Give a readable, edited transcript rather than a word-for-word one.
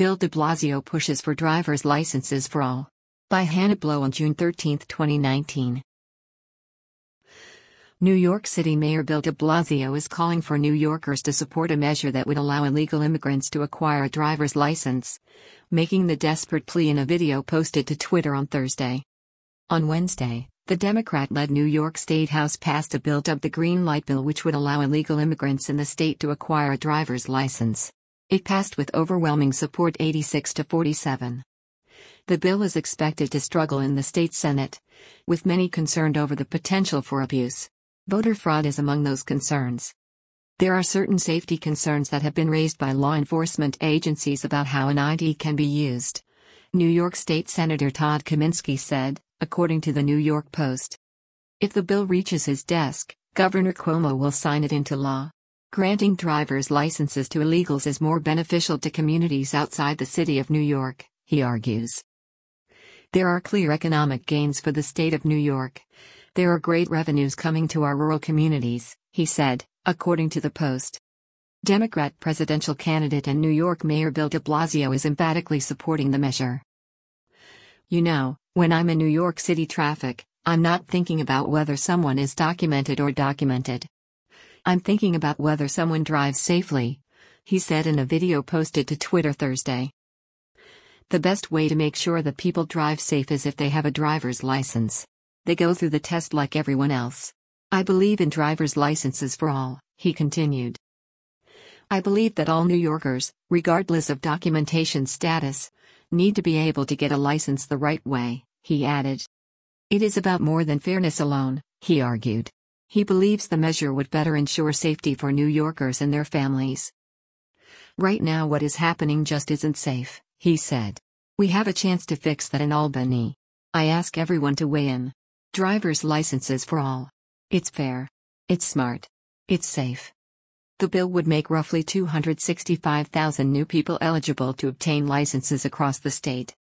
Bill de Blasio pushes for driver's licenses for all. By Hannah Blow on June 13, 2019. New York City Mayor Bill de Blasio is calling for New Yorkers to support a measure that would allow illegal immigrants to acquire a driver's license, making the desperate plea in a video posted to Twitter on Thursday. On Wednesday, the Democrat-led New York State House passed a bill dubbed the Green Light Bill, which would allow illegal immigrants in the state to acquire a driver's license. It passed with overwhelming support 86-47. The bill is expected to struggle in the state Senate, with many concerned over the potential for abuse. Voter fraud is among those concerns. There are certain safety concerns that have been raised by law enforcement agencies about how an ID can be used, New York State Senator Todd Kaminsky said, according to the New York Post. If the bill reaches his desk, Governor Cuomo will sign it into law. Granting driver's licenses to illegals is more beneficial to communities outside the city of New York, he argues. There are clear economic gains for the state of New York. There are great revenues coming to our rural communities, he said, according to the Post. Democrat presidential candidate and New York Mayor Bill de Blasio is emphatically supporting the measure. You know, when I'm in New York City traffic, I'm not thinking about whether someone is documented or documented. I'm thinking about whether someone drives safely, he said in a video posted to Twitter Thursday. The best way to make sure that people drive safe is if they have a driver's license. They go through the test like everyone else. I believe in driver's licenses for all, he continued. I believe that all New Yorkers, regardless of documentation status, need to be able to get a license the right way, he added. It is about more than fairness alone, he argued. He believes the measure would better ensure safety for New Yorkers and their families. Right now what is happening just isn't safe, he said. We have a chance to fix that in Albany. I ask everyone to weigh in. Driver's licenses for all. It's fair. It's smart. It's safe. The bill would make roughly 265,000 new people eligible to obtain licenses across the state.